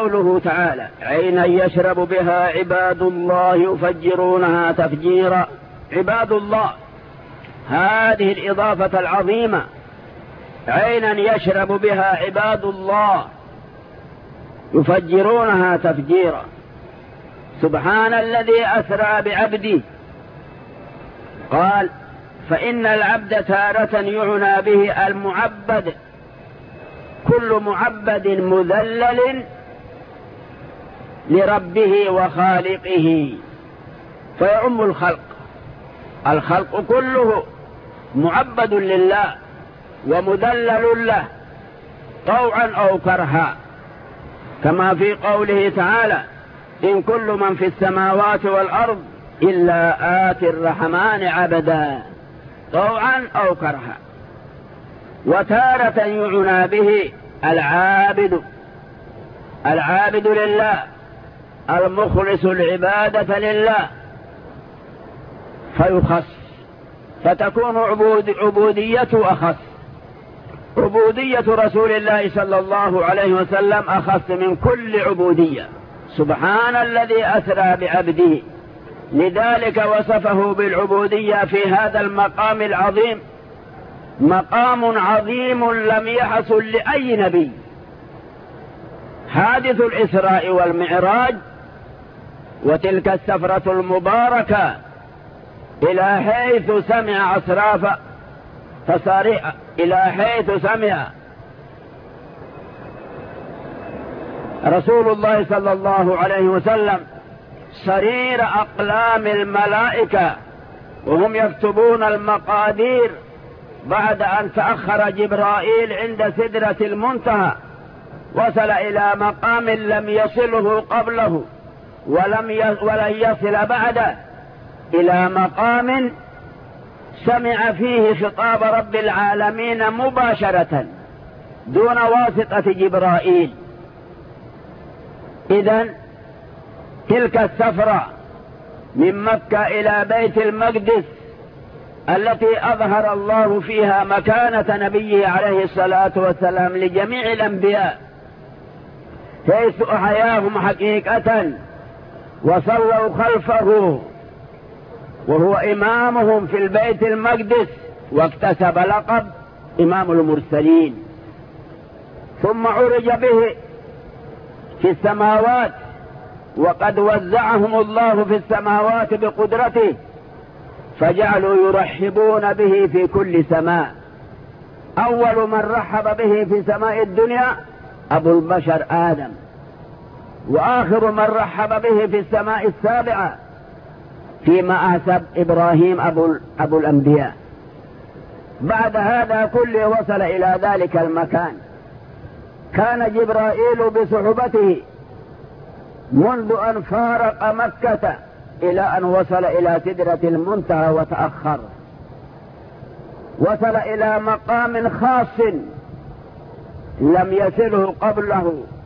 قوله تعالى عينا يشرب بها عباد الله يفجرونها تفجيرا. عباد الله، هذه الإضافة العظيمة، عينا يشرب بها عباد الله يفجرونها تفجيرا. سبحان الذي أسرى بعبده. قال فإن العبد تارة يعنى به المعبد، كل معبد مذلل لربه وخالقه، فيعم الخلق. الخلق كله معبد لله ومذلل له طوعا أو كرها، كما في قوله تعالى إن كل من في السماوات والأرض إلا آتي الرحمن عبدا، طوعا أو كرها. وتارة يعنى به العابد لله المخلص العبادة لله، فيخص، فتكون عبوديته أخص. عبودية رسول الله صلى الله عليه وسلم أخص من كل عبودية. سبحان الذي أسرى بعبده، لذلك وصفه بالعبودية في هذا المقام العظيم، مقام عظيم لم يحصل لأي نبي. حادث الإسراء والمعراج، وتلك السفرة المباركة إلى حيث سمع أصراف تصاريع، إلى حيث سمع رسول الله صلى الله عليه وسلم صرير أقلام الملائكة وهم يكتبون المقادير بعد أن تأخر جبرائيل عند سدرة المنتهى، وصل إلى مقام لم يصله قبله ولن يصل بعده، إلى مقام سمع فيه خطاب رب العالمين مباشرة دون واسطة جبرائيل. إذن تلك السفرة من مكة إلى بيت المقدس التي أظهر الله فيها مكانة نبيه عليه الصلاة والسلام لجميع الأنبياء، حيث أحياهم حقيقة وصلوا خلفه وهو إمامهم في البيت المقدس، واكتسب لقب إمام المرسلين. ثم عرج به في السماوات، وقد وزعهم الله في السماوات بقدرته، فجعلوا يرحبون به في كل سماء. أول من رحب به في سماء الدنيا أبو البشر آدم، وآخر من رحب به في السماء السابعة فيما أحسب إبراهيم أبو الأنبياء. بعد هذا كله وصل إلى ذلك المكان. كان جبرائيل بصحبته منذ أن فارق مكة إلى أن وصل إلى سدرة المنتهى وتأخر، وصل إلى مقام خاص لم يصله قبله